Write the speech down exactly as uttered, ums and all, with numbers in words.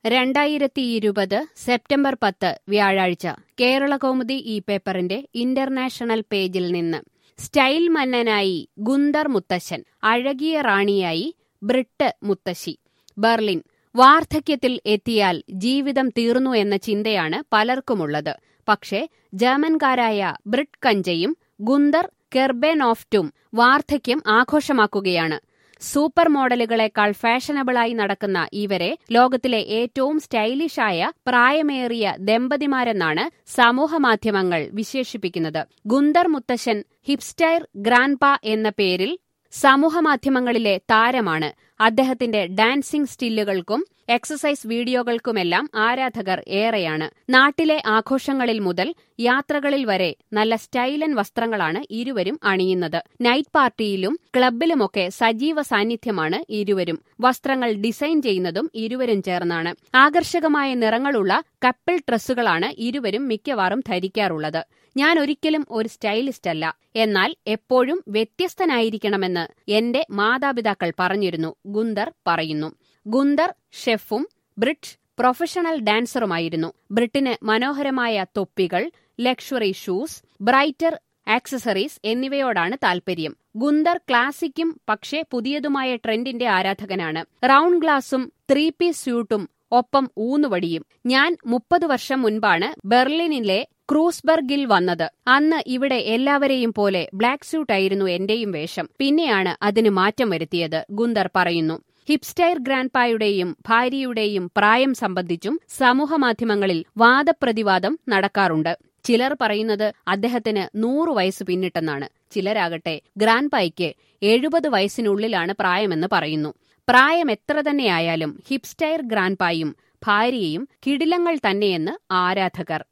രണ്ടായിരത്തി ഇരുപത് സെപ്റ്റംബർ പത്ത് വ്യാഴാഴ്ച കേരളകൗമുദി ഈ പേപ്പറിന്റെ ഇന്റർനാഷണൽ പേജിൽ നിന്ന് സ്റ്റൈൽ മന്നനായി ഗുന്തർ മുത്തശ്ശൻ, അഴകിയ റാണിയായി ബ്രിട്ട് മുത്തശ്ശി. ബെർലിൻ. വാർദ്ധക്യത്തിൽ എത്തിയാൽ ജീവിതം തീർന്നു എന്ന ചിന്തയാണ് പലർക്കുമുള്ളത്. പക്ഷേ ജർമ്മൻകാരായ ബ്രിട്ട് കഞ്ചയും ഗുന്തർ കെർബെനോഫ്റ്റും വാർദ്ധക്യം ആഘോഷമാക്കുകയാണ്. സൂപ്പർ മോഡലുകളെക്കാൾ ഫാഷനബിളായി നടക്കുന്ന ഇവരെ ലോകത്തിലെ ഏറ്റവും സ്റ്റൈലിഷായ പ്രായമേറിയ ദമ്പതിമാരെന്നാണ് സമൂഹമാധ്യമങ്ങൾ വിശേഷിപ്പിക്കുന്നത്. ഗുന്തർ മുത്തശ്ശൻ ഹിപ്സ്റ്റൈർ ഗ്രാൻഡ്പാ എന്ന പേരിൽ സമൂഹമാധ്യമങ്ങളിലെ താരമാണ്. അദ്ദേഹത്തിന്റെ ഡാൻസിംഗ് സ്റ്റില്ലുകൾക്കും എക്സസൈസ് വീഡിയോകൾക്കുമെല്ലാം ആരാധകർ ഏറെയാണ്. നാട്ടിലെ ആഘോഷങ്ങളിൽ മുതൽ യാത്രകളിൽ വരെ നല്ല സ്റ്റൈലൻ വസ്ത്രങ്ങളാണ് ഇരുവരും അണിയുന്നത്. നൈറ്റ് പാർട്ടിയിലും ക്ലബിലുമൊക്കെ സജീവ സാന്നിധ്യമാണ് ഇരുവരും. വസ്ത്രങ്ങൾ ഡിസൈൻ ചെയ്യുന്നതും ഇരുവരും ചേർന്നാണ്. ആകർഷകമായ നിറങ്ങളുള്ള കപ്പിൾ ഡ്രസ്സുകളാണ് ഇരുവരും മിക്കവാറും ധരിക്കാറുള്ളത്. ഞാൻ ഒരിക്കലും ഒരു സ്റ്റൈലിസ്റ്റ് അല്ല, എന്നാൽ എപ്പോഴും വ്യത്യസ്തനായിരിക്കണമെന്ന് എന്റെ മാതാപിതാക്കൾ പറഞ്ഞിരുന്നു, ഗുന്തർ പറയുന്നു. ഗുന്തർ ഷെഫും ബ്രിട്ട് പ്രൊഫഷണൽ ഡാൻസറുമായിരുന്നു. ബ്രിട്ടിന് മനോഹരമായ തൊപ്പികൾ, ലക്ഷറി ഷൂസ്, ബ്രൈറ്റർ ആക്സസറീസ് എന്നിവയോടാണ് താൽപര്യം. ഗുന്തർ ക്ലാസിക്കും പക്ഷേ പുതിയതുമായ ട്രെൻഡിന്റെ ആരാധകനാണ്. റൗണ്ട് ഗ്ലാസും ത്രീ പീസ് സ്യൂട്ടും ഒപ്പം ഊന്നുവടിയും. ഞാൻ മുപ്പത് വർഷം മുൻപാണ് ബെർലിനിലെ ക്രൂസ്ബർഗിൽ വന്നത്. അന്ന് ഇവിടെ എല്ലാവരെയും പോലെ ബ്ലാക്ക് സ്യൂട്ടായിരുന്നു എന്റെയും വേഷം. പിന്നെയാണ് അതിന് മാറ്റം വരുത്തിയത്, ഗുന്തർ പറയുന്നു. ഹിപ്സ്റ്റൈർ ഗ്രാൻഡ്പായുടെയും ഭാര്യയുടെയും പ്രായം സംബന്ധിച്ചും സമൂഹമാധ്യമങ്ങളിൽ വാദപ്രതിവാദം നടക്കാറുണ്ട്. ചിലർ പറയുന്നത് അദ്ദേഹത്തിന് നൂറു വയസ്സ് പിന്നിട്ടെന്നാണ്. ചിലരാകട്ടെ ഗ്രാൻഡ്പായ്ക്ക് എഴുപത് വയസ്സിനുള്ളിലാണ് പ്രായമെന്ന് പറയുന്നു. പ്രായം എത്ര തന്നെയായാലും ഹിപ്സ്റ്റൈർ ഗ്രാൻഡ്പായും ഭാര്യയും കിടിലങ്ങൾ തന്നെയെന്ന് ആരാധകർ.